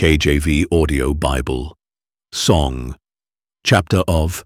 KJV Audio Bible. Song. Chapter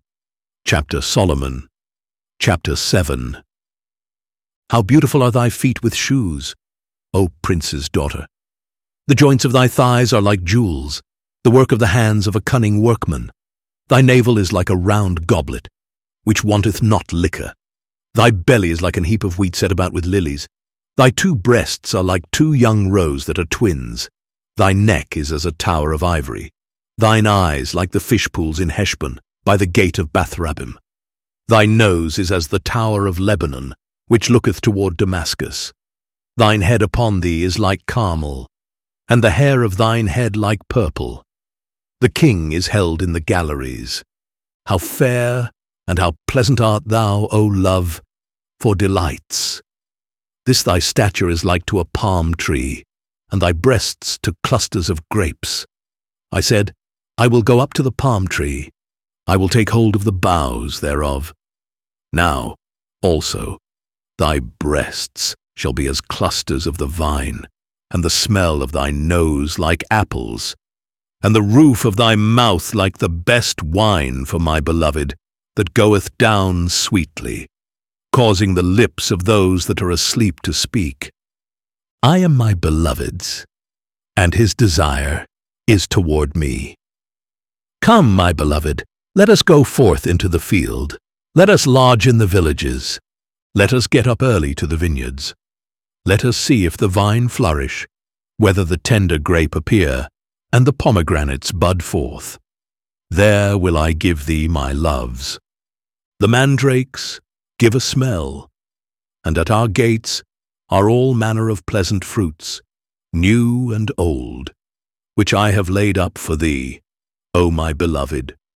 Solomon. Chapter 7. How beautiful are thy feet with shoes, O prince's daughter! The joints of thy thighs are like jewels, the work of the hands of a cunning workman. Thy navel is like a round goblet, which wanteth not liquor. Thy belly is like an heap of wheat set about with lilies. Thy two breasts are like two young roes that are twins. Thy neck is as a tower of ivory. Thine eyes like the fish pools in Heshbon, by the gate of Bathrabbim. Thy nose is as the tower of Lebanon, which looketh toward Damascus. Thine head upon thee is like Carmel, and the hair of thine head like purple. The king is held in the galleries. How fair and how pleasant art thou, O love, for delights! This thy stature is like to a palm tree, and thy breasts to clusters of grapes. I said, I will go up to the palm tree. I will take hold of the boughs thereof. Now, also, thy breasts shall be as clusters of the vine, and the smell of thy nose like apples, and the roof of thy mouth like the best wine for my beloved, that goeth down sweetly, causing the lips of those that are asleep to speak. I am my beloved's, and his desire is toward me. Come, my beloved, let us go forth into the field. Let us lodge in the villages. Let us get up early to the vineyards. Let us see if the vine flourish, whether the tender grape appear, and the pomegranates bud forth. There will I give thee my loves. The mandrakes give a smell, and at our gates are all manner of pleasant fruits, new and old, which I have laid up for thee, O my beloved.